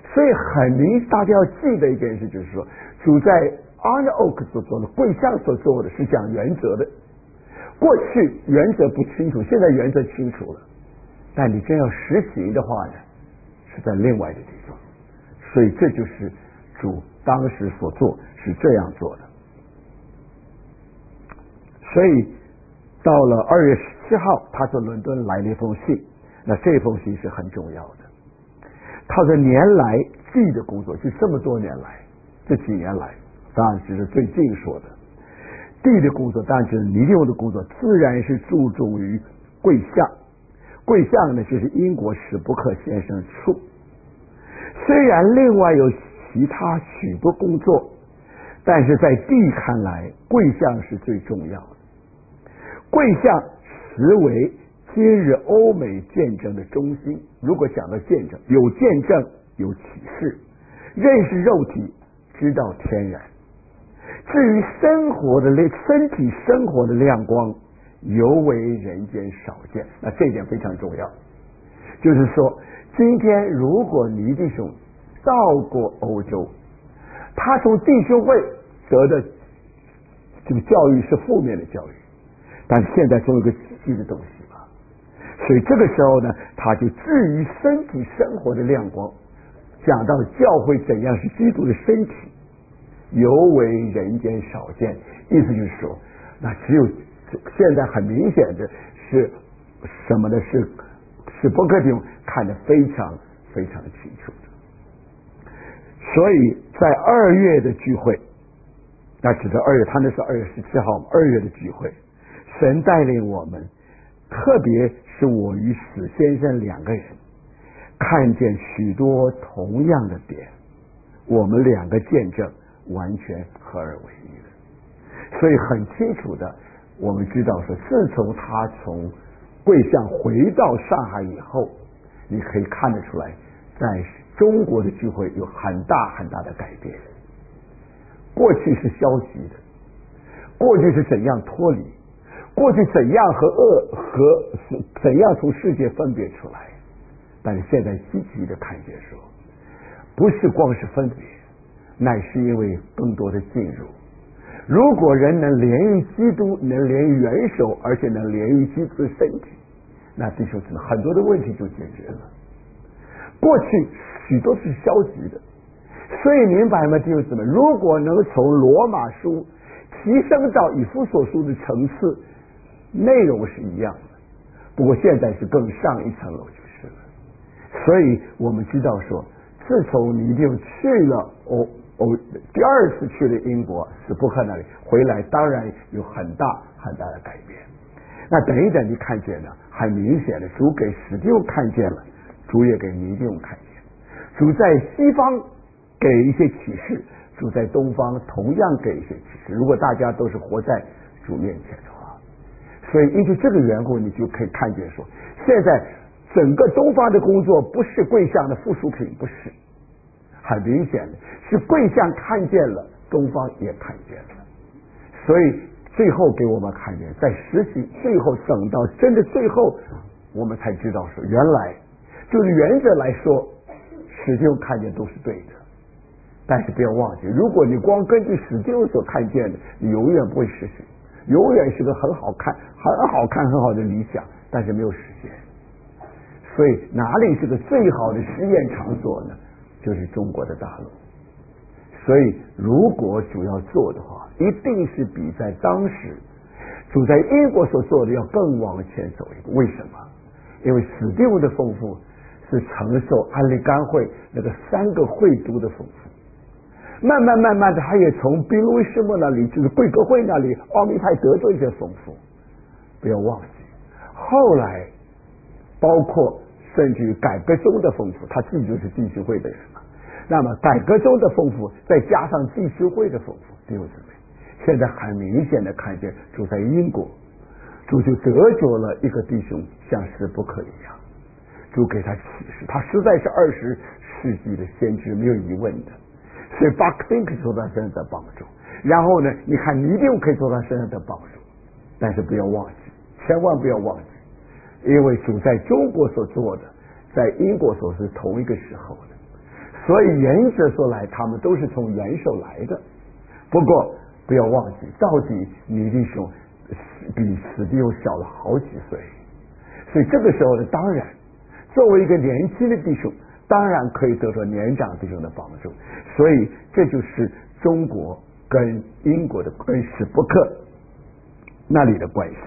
所以很明，大家要记得一件事，就是说，主在 Arnold Oak 所做的，桂相所做的是讲原则的。过去原则不清楚，现在原则清楚了，但你真要实行的话呢，是在另外的地方。所以这就是主当时所做是这样做的。所以到了2月17号，他从伦敦来了一封信，那这封信是很重要的。他的年来记的工作，就这么多年来，这几年来，当然只是最近说的。地的工作，当然就是尼用的工作，自然是注重于桂相。桂相呢，就是英国史布克先生处。虽然另外有其他许多工作，但是在地看来，桂相是最重要的。桂相实为今日欧美见证的中心。如果讲到见证，有见证，有启示，认识肉体，知道天然。至于生活的身体生活的亮光，尤为人间少见。那这一点非常重要。就是说，今天如果倪弟兄到过欧洲，他从弟兄会得的这个教育是负面的教育，但是现在总有个积极的东西嘛。所以这个时候呢，他就至于身体生活的亮光，讲到教会怎样是基督的身体，尤为人间少见。意思就是说，那只有现在很明显的是什么呢？是伯克丁看得非常非常清楚的。所以在2月的聚会，那指的2月，他那是2月17号，2月的聚会，神带领我们，特别是我与史先生2个人，看见许多同样的点，我们2个见证完全合而为一的。所以很清楚的，我们知道说，自从他从桂相回到上海以后，你可以看得出来，在中国的聚会有很大很大的改变。过去是消极的，过去是怎样脱离，过去怎样和恶和怎样从世界分别出来，但是现在积极的看见说，不是光是分别，乃是因为更多的进入。如果人能连于基督，能连于元首，而且能连于基督的身体，那弟兄姊妹，很多的问题就解决了。过去许多是消极的，所以明白吗，弟兄姊妹？如果能从罗马书提升到以弗所书的层次，内容是一样的，不过现在是更上一层楼就是了。所以我们知道说，自从你一定去了第2次去了英国史布克那里回来，当然有很大很大的改变。那等一等，你看见了，很明显的，主给史蒂夫看见了，主也给尼弟兄看见。主在西方给一些启示，主在东方同样给一些启示。如果大家都是活在主面前的话，所以因为这个缘故，你就可以看见说，现在整个东方的工作不是桂相的附属品，不是，很明显的是桂相看见了，东方也看见了。所以最后给我们看见，在实习最后等到真的最后，我们才知道说，原来就是原则来说，史蒂夫看见都是对的。但是不要忘记，如果你光根据史蒂夫所看见的，你永远不会实行，永远是个很好看很好的理想，但是没有实现。所以哪里是个最好的实验场所呢？就是中国的大陆。所以如果主要做的话，一定是比在当时主在英国所做的要更往前走一步。为什么？因为史蒂夫的丰富是承受安利甘会那个3个会督的丰富，慢慢的他也从宾路易士莫那里，就是贵格会那里，奥秘派得到一些丰富。不要忘记后来包括甚至于改革中的丰富，他自己就是弟兄会的人嘛。那么改革中的丰富，再加上弟兄会的丰富，弟兄姊妹，现在很明显的看见，主在英国，主就得着了一个弟兄，像史布克一样，主给他启示，他实在是20世纪的先知，没有疑问的。所以巴克丁可以做到身上的帮助，然后呢，你看尼丁可以做到身上的帮助，但是不要忘记，千万不要忘记，因为主在中国所做的，在英国所是同一个时候的。 所以原则说来，他们都是从元首来的。不过不要忘记，到底尼弟兄比史蒂夫小了好几岁，所以这个时候呢，当然作为一个年轻的弟兄，当然可以得到年长弟兄的帮助。所以这就是中国跟英国的跟史伯克那里的关系。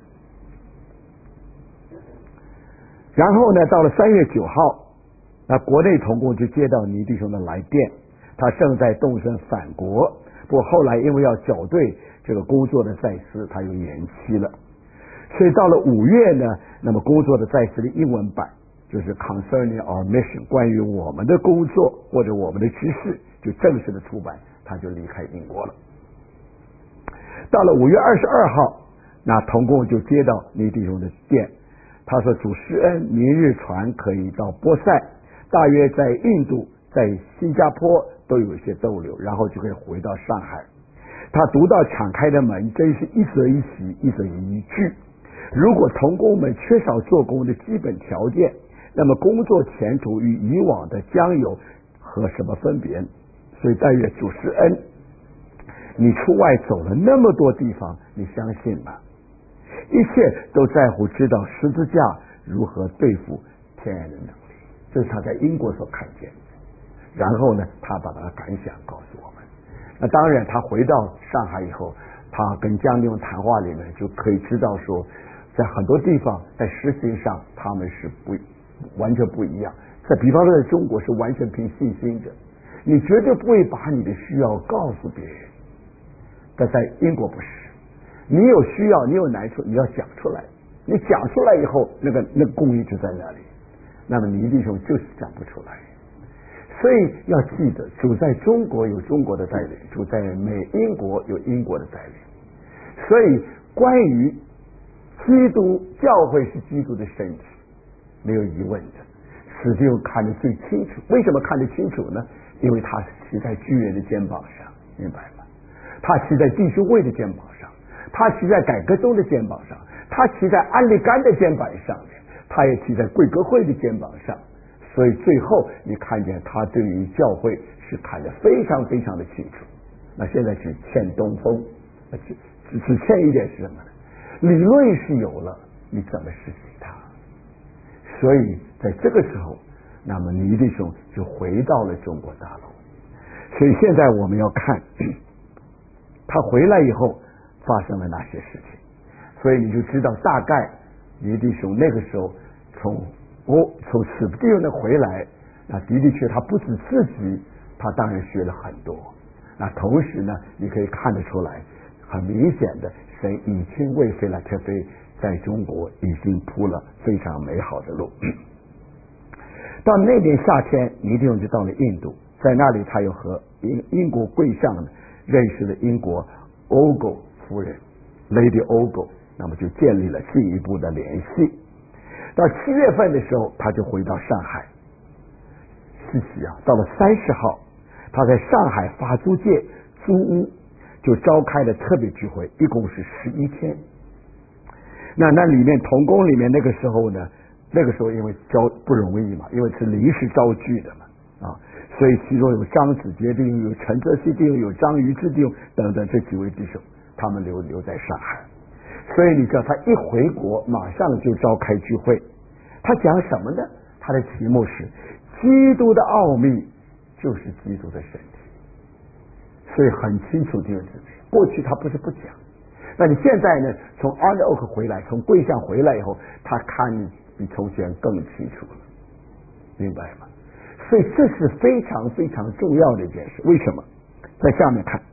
然后呢，到了3月9号，那国内同工就接到尼弟兄的来电，他正在动身返国，不过后来因为要校对这个工作的再思，他又延期了。所以到了5月呢，那么工作的再思的英文版就是 Concerning Our Mission， 关于我们的工作或者我们的指示，就正式的出版，他就离开英国了。到了5月22号，那同工就接到尼弟兄的电，他说主施恩，明日船可以到波塞，大约在印度、在新加坡都有一些逗留，然后就可以回到上海。他读到敞开的门，真是一则一喜，一则一惧。如果同工们缺少做工的基本条件，那么工作前途与以往的将有和什么分别？所以但愿主施恩，你出外走了那么多地方，你相信吗？一切都在乎知道十字架如何对付天然的能力，这是他在英国所看见的。然后呢，他把他的感想告诉我们。那当然他回到上海以后，他跟江弟兄谈话里面就可以知道说，在很多地方在实行上他们是完全不一样。在比方说在中国是完全凭信心的，你绝对不会把你的需要告诉别人，但在英国不是，你有需要，你有难处，你要讲出来，你讲出来以后，那个供应就在那里。那么尼弟兄就是讲不出来，所以要记得，主在中国有中国的带领，主在英国有英国的带领。所以关于基督教会是基督的身体，没有疑问的，史蒂夫看得最清楚。为什么看得清楚呢？因为他是骑在巨人的肩膀上，明白吗？他骑在弟兄会的肩膀上，他骑在改革宗的肩膀上，他骑在安利甘的肩膀上面，他也骑在贵格会的肩膀上。所以最后你看见他对于教会是看得非常非常的清楚。那现在只欠东风，只欠一点是什么呢？理论是有了，你怎么实行它？所以在这个时候，那么尼弟兄就回到了中国大陆。所以现在我们要看他回来以后发生了哪些事情，所以你就知道大概尼弟兄那个时候从史蒂夫那回来，那的确他不止自己，他当然学了很多。那同时呢，你可以看得出来，很明显的，神已经为菲拉特菲在中国已经铺了非常美好的路。到那年夏天，尼弟兄就到了印度，在那里他又和英国贵相认识了英国欧狗夫人 Lady Ogle， 那么就建立了进一步的联系。到7月份的时候，他就回到上海。稀奇啊，到了30号，他在上海法租界租屋就召开了特别聚会，一共是11天。那里面同工里面那个时候呢，那个时候因为不容易嘛，因为是临时招聚的嘛啊，所以其中有张子杰弟兄，有陈泽熙弟兄，有张于之弟兄等等这几位弟兄，他们留在上海。所以你知道他一回国马上就召开聚会，他讲什么呢？他的题目是基督的奥秘就是基督的身体。所以很清楚弟兄姊妹，过去他不是不讲，那你现在呢，从安德欧克回来，从贵相回来以后，他看你比从前更清楚了，明白吗？所以这是非常非常重要的一件事。为什么？在下面看。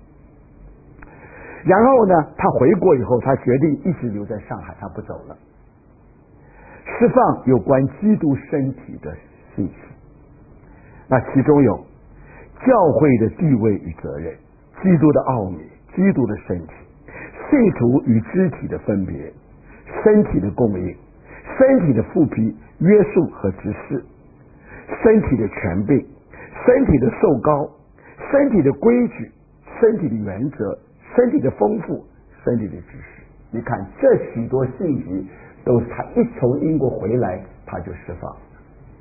然后呢，他回国以后，他决定一直留在上海，他不走了，释放有关基督身体的信息。那其中有教会的地位与责任，基督的奥秘，基督的身体，信徒与肢体的分别，身体的供应，身体的复辟、约束和指示，身体的权柄，身体的受膏，身体的规矩，身体的原则，身体的丰富，身体的知识。你看这许多信息都是他一从英国回来他就释放。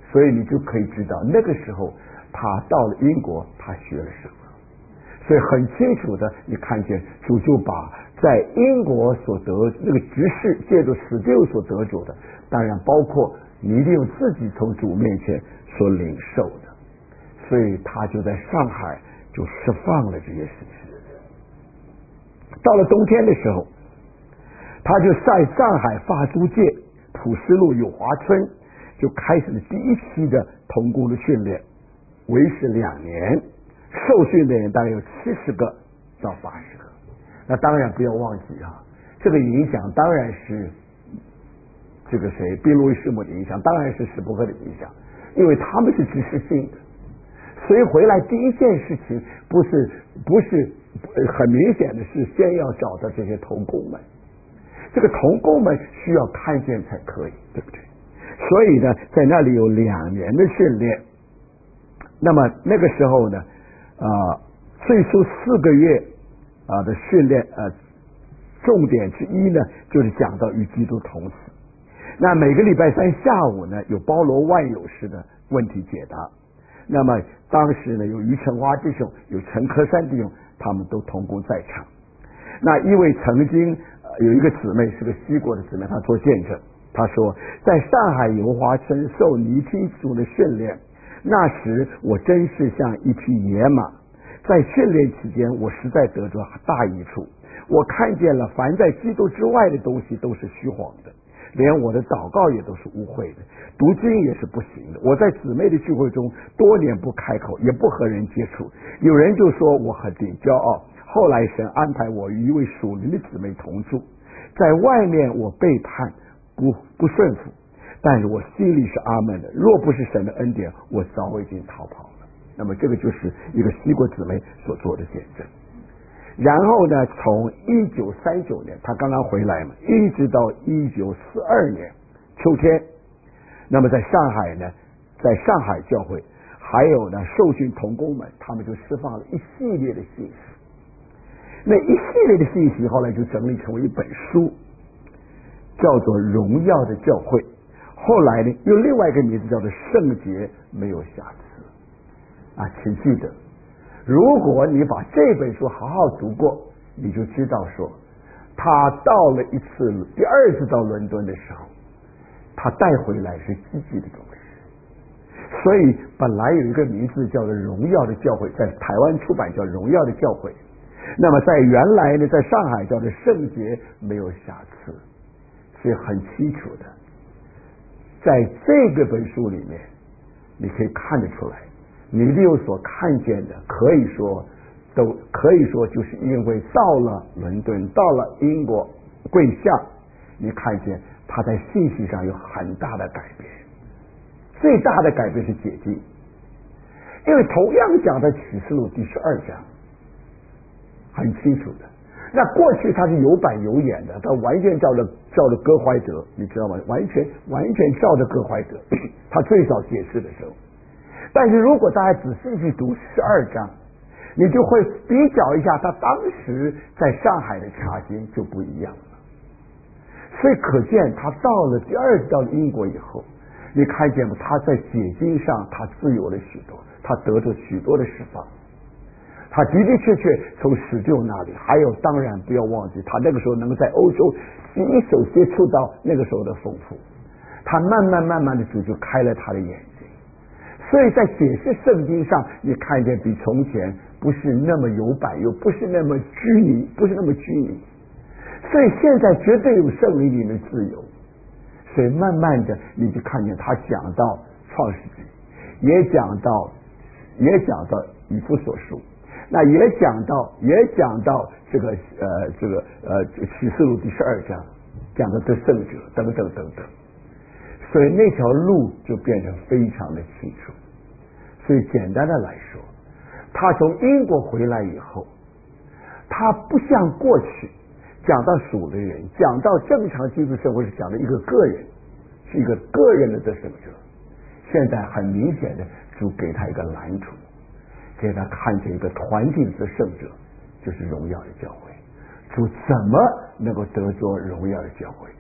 所以你就可以知道那个时候他到了英国他学了什么。所以很清楚的你看见主就把在英国所得那个执事借着死救所得主的，当然包括你一定有自己从主面前所领受的，所以他就在上海就释放了这些事情。到了冬天的时候，他就在上海发租界普斯路友华村就开始了第一期的童工的训练，为时2年，受训的人大概有70个到80个。那当然不要忘记啊，这个影响当然是这个谁毕路易师母的影响，当然是史伯克的影响，因为他们是知识性的，所以回来第一件事情不是很明显的是先要找到这些童工们，这个童工们需要看见才可以，对不对？所以呢，在那里有2年的训练。那么那个时候呢，最初4个月的训练，重点之一呢，就是讲到与基督同死。那每个礼拜3下午呢，有包罗万有式的问题解答。那么当时呢，有于成华弟兄，有陈科山弟兄，他们都同工在场。那因为曾经有一个姊妹是个西国的姊妹，她做见证，她说在上海油华村受尼基主的训练，那时我真是像一匹野马，在训练期间我实在得着大益处，我看见了凡在基督之外的东西都是虚晃的，连我的祷告也都是污秽的，读经也是不行的。我在姊妹的聚会中多年不开口，也不和人接触，有人就说我很骄傲。后来神安排我与一位属灵的姊妹同住，在外面我背叛不顺服，但是我心里是阿们的，若不是神的恩典，我早已经逃跑了。那么这个就是一个西国姊妹所做的见证。然后呢，从1939年他刚刚回来嘛，一直到1942年秋天，那么在上海呢，在上海教会还有呢受训同工们，他们就释放了一系列的信息。那一系列的信息后来就整理成为一本书，叫做《荣耀的教会》。后来呢，用另外一个名字叫做《圣洁没有瑕疵》啊，请记得，如果你把这本书好好读过，你就知道说，他到了第二次到伦敦的时候，他带回来是积极的东西。所以本来有一个名字叫做《荣耀的教会》，在台湾出版叫《荣耀的教会》。那么在原来呢，在上海叫做圣洁没有瑕疵，是很清楚的。在这个本书里面，你可以看得出来，你一定有所看见的，可以说就是因为到了伦敦，到了英国贵下，你看见他在信息上有很大的改变。最大的改变是解经，因为同样讲的启示录第12章。很清楚的，那过去他是有板有眼的，他完全照着哥怀德，你知道吗？完全照着哥怀德，他最早解释的时候。但是如果大家仔细去读12章，你就会比较一下他当时在上海的查经就不一样了。所以可见他到了第2次到了英国以后，你看见吗？他在解经上他自由了许多，他得着许多的释放。他的的确确从史救那里，还有当然不要忘记，他那个时候能够在欧洲第一手接触到那个时候的丰富，他慢慢的主就开了他的眼睛。所以在解释圣经上，你看见比从前不是那么有板，又不是那么拘泥，所以现在绝对有圣灵里的自由。所以慢慢的你就看见他讲到创世纪，也讲到以弗所书，那也讲到这个启示录第12章讲的得胜者等等，所以那条路就变得非常的清楚。所以简单的来说，他从英国回来以后，他不像过去讲到属的人，讲到正常基督生活是讲的一个个人，是一个个人的得胜者。现在很明显的主给他一个蓝图，给他看见一个团体的胜者，就是荣耀的教会。主怎么能够得着荣耀的教会？